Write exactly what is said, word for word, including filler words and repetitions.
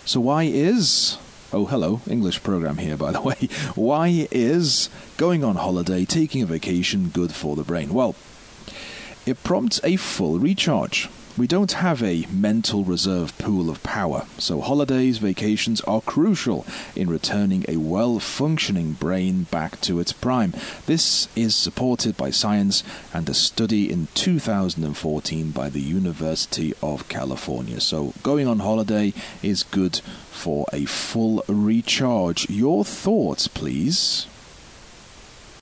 So why is... Oh, hello, English program here, by the way. Why is going on holiday, taking a vacation, good for the brain? Well, it prompts a full recharge. We don't have a mental reserve pool of power, so holidays, vacations are crucial in returning a well-functioning brain back to its prime. This is supported by science and a study in two thousand fourteen by the University of California. So going on holiday is good for a full recharge. Your thoughts, please?